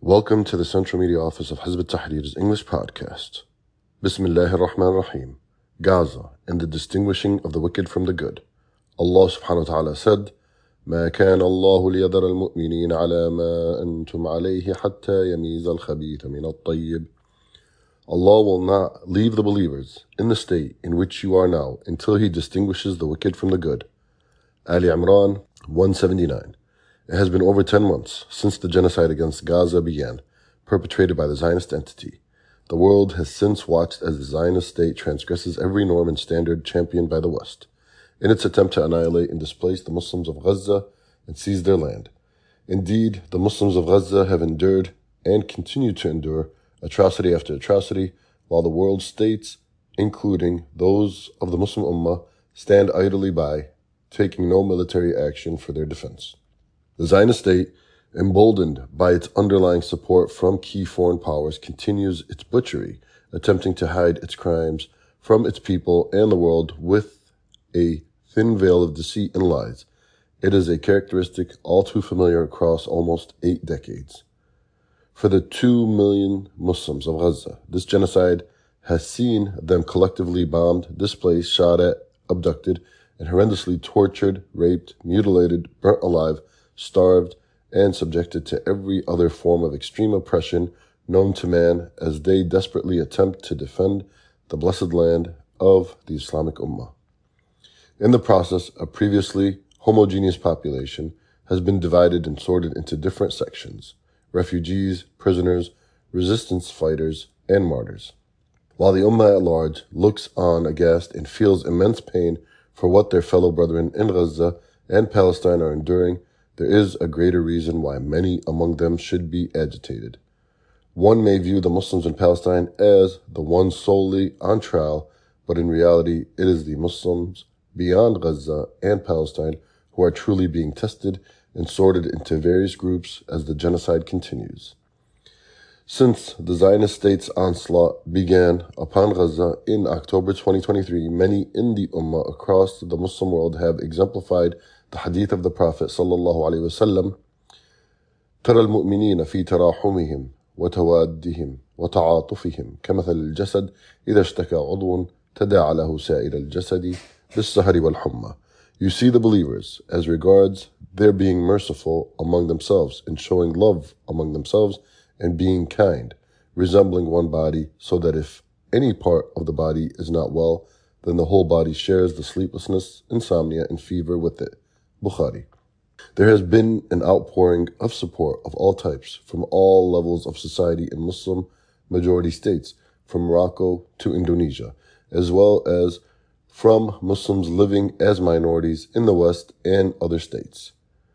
Welcome to the Central Media Office of Hizb ut-Tahrir's English podcast. Bismillah ar-Rahman ar-Rahim. Gaza and the distinguishing of the wicked from the good. Allah subhanahu wa ta'ala said, ما كان الله ليذر المؤمنين على ما أنتم عليه حتى يميز الخبيث من الطيب. Allah will not leave the believers in the state in which you are now until He distinguishes the wicked from the good. Ali Imran 179. It has been over 10 months since the genocide against Gaza began, perpetrated by the Zionist entity. The world has since watched as the Zionist state transgresses every norm and standard championed by the West, in its attempt to annihilate and displace the Muslims of Gaza and seize their land. Indeed, the Muslims of Gaza have endured and continue to endure atrocity after atrocity, while the world states, including those of the Muslim Ummah, stand idly by, taking no military action for their defense. The Zionist state, emboldened by its underlying support from key foreign powers, continues its butchery, attempting to hide its crimes from its people and the world with a thin veil of deceit and lies. It is a characteristic all too familiar across almost 8 decades. For the 2 million Muslims of Gaza, this genocide has seen them collectively bombed, displaced, shot at, abducted, and horrendously tortured, raped, mutilated, burnt alive, starved, and subjected to every other form of extreme oppression known to man as they desperately attempt to defend the blessed land of the Islamic Ummah. In the process, a previously homogeneous population has been divided and sorted into different sections: refugees, prisoners, resistance fighters, and martyrs. While the Ummah at large looks on aghast and feels immense pain for what their fellow brethren in Gaza and Palestine are enduring, there is a greater reason why many among them should be agitated. One may view the Muslims in Palestine as the ones solely on trial, but in reality it is the Muslims beyond Gaza and Palestine who are truly being tested and sorted into various groups as the genocide continues. Since the Zionist state's onslaught began upon Gaza in October 2023, many in the Ummah across the Muslim world have exemplified the hadith of the Prophet sallallahu alaihi wasallam, ترى المؤمنين في تراحمهم وتوادهم وتعاطفهم كمثل الجسد إذا اشتكى عضو تداعى له سائر الجسد بالسهر والحمى. You see the believers as regards their being merciful among themselves and showing love among themselves and being kind, resembling one body, so that if any part of the body is not well, then the whole body shares the sleeplessness, insomnia, and fever with it. Bukhari. There has been an outpouring of support of all types from all levels of society in Muslim majority states, from Morocco to Indonesia, as well as from Muslims living as minorities in the West and other states.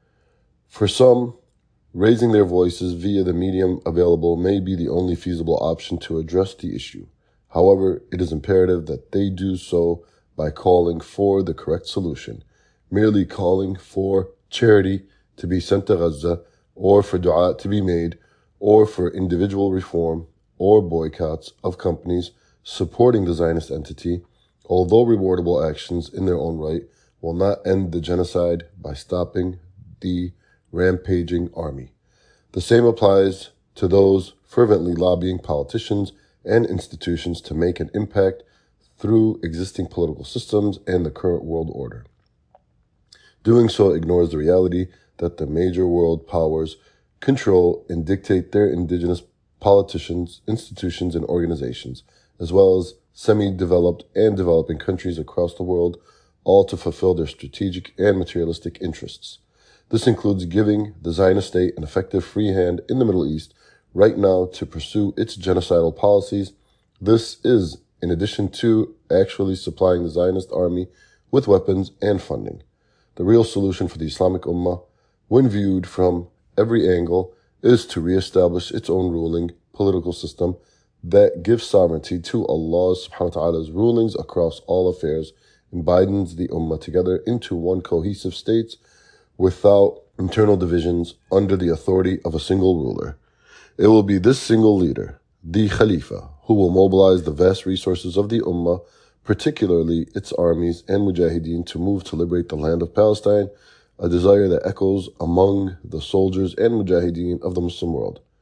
For some, raising their voices via the medium available may be the only feasible option to address the issue. However, it is imperative that they do so by calling for the correct solution. Merely calling for charity to be sent to Gaza, or for dua to be made, or for individual reform, or boycotts of companies supporting the Zionist entity, although rewardable actions in their own right, will not end the genocide by stopping the rampaging army. The same applies to those fervently lobbying politicians and institutions to make an impact through existing political systems and the current world order. Doing so ignores the reality that the major world powers control and dictate their indigenous politicians, institutions, and organizations, as well as semi-developed and developing countries across the world, all to fulfill their strategic and materialistic interests. This includes giving the Zionist state an effective free hand in the Middle East right now to pursue its genocidal policies. This is in addition to actually supplying the Zionist army with weapons and funding. The real solution for the Islamic Ummah, when viewed from every angle, is to reestablish its own ruling political system that gives sovereignty to Allah subhanahu wa ta'ala's rulings across all affairs and binds the Ummah together into one cohesive state without internal divisions under the authority of a single ruler. It will be this single leader, the Khalifa, who will mobilize the vast resources of the Ummah, particularly its armies and mujahideen, to move to liberate the land of Palestine, a desire that echoes among the soldiers and mujahideen of the Muslim world.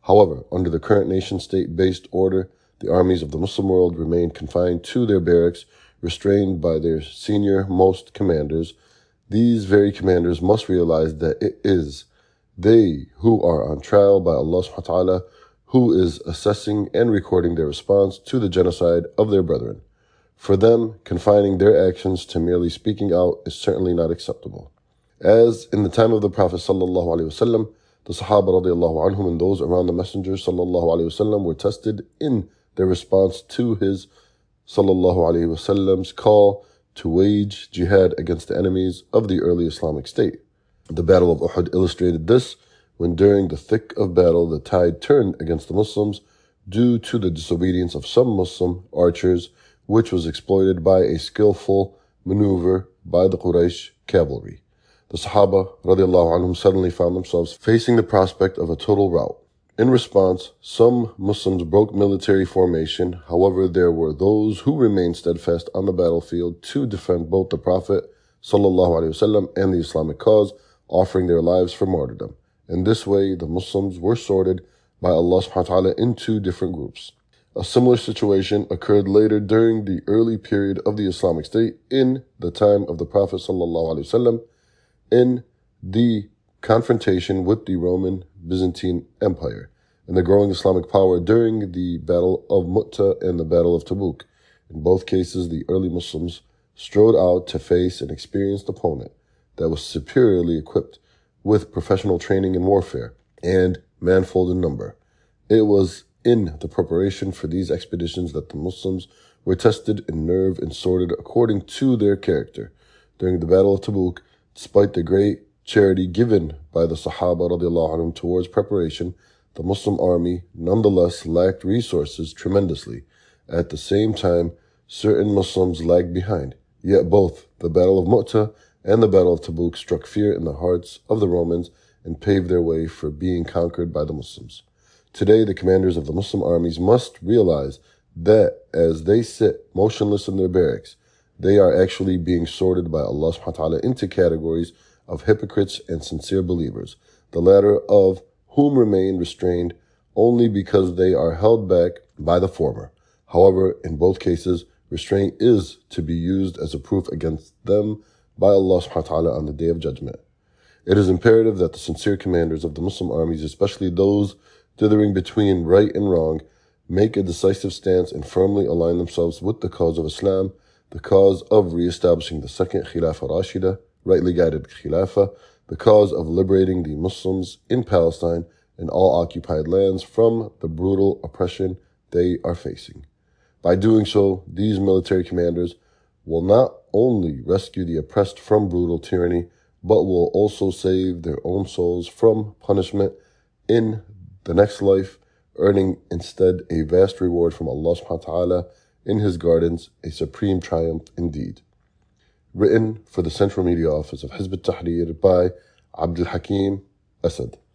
However, under the current nation-state-based order, the armies of the Muslim world remain confined to their barracks, restrained by their senior-most commanders. These very commanders must realize that it is they who are on trial by Allah subhanahu wa ta'ala, who is assessing and recording their response to the genocide of their brethren. For them, confining their actions to merely speaking out is certainly not acceptable. As in the time of the Prophet sallallahu alaihi wasallam, the Sahaba radiallahu anhum and those around the Messenger sallallahu alaihi wasallam were tested in their response to his sallallahu alaihi wasallam's call to wage jihad against the enemies of the early Islamic State. The Battle of Uhud illustrated this, when during the thick of battle the tide turned against the Muslims due to the disobedience of some Muslim archers, which was exploited by a skillful maneuver by the Quraysh cavalry. The Sahaba radiallahu anhum suddenly found themselves facing the prospect of a total rout. In response, some Muslims broke military formation. However, there were those who remained steadfast on the battlefield to defend both the Prophet sallallahu alaihi wasallam and the Islamic cause, offering their lives for martyrdom. In this way, the Muslims were sorted by Allah subhanahu wa ta'ala into different groups. A similar situation occurred later during the early period of the Islamic State in the time of the Prophet sallallahu alaihi wasallam, in the confrontation with the Roman Byzantine Empire and the growing Islamic power during the Battle of Mu'tah and the Battle of Tabuk. In both cases, the early Muslims strode out to face an experienced opponent that was superiorly equipped with professional training in warfare and manifold in number. It was in the preparation for these expeditions that the Muslims were tested in nerve and sorted according to their character. During the Battle of Tabuk, despite the great charity given by the Sahaba radiallahu anhum towards preparation, the Muslim army nonetheless lacked resources tremendously. At the same time, certain Muslims lagged behind. Yet both the Battle of Mu'tah and the Battle of Tabuk struck fear in the hearts of the Romans and paved their way for being conquered by the Muslims. Today, the commanders of the Muslim armies must realize that as they sit motionless in their barracks, they are actually being sorted by Allah subhanahu wa ta'ala into categories of hypocrites and sincere believers, the latter of whom remain restrained only because they are held back by the former. However, in both cases, restraint is to be used as a proof against them by Allah subhanahu wa ta'ala on the Day of Judgment. It is imperative that the sincere commanders of the Muslim armies, especially those dithering between right and wrong, make a decisive stance and firmly align themselves with the cause of Islam, the cause of re-establishing the second Khilafah Rashida, rightly guided Khilafah, the cause of liberating the Muslims in Palestine and all occupied lands from the brutal oppression they are facing. By doing so, these military commanders will not only rescue the oppressed from brutal tyranny, but will also save their own souls from punishment in the next life, earning instead a vast reward from Allah subhanahu wa ta'ala in His gardens, a supreme triumph indeed. Written for the Central Media Office of Hizb ut-Tahrir by Abdul Hakim Asad.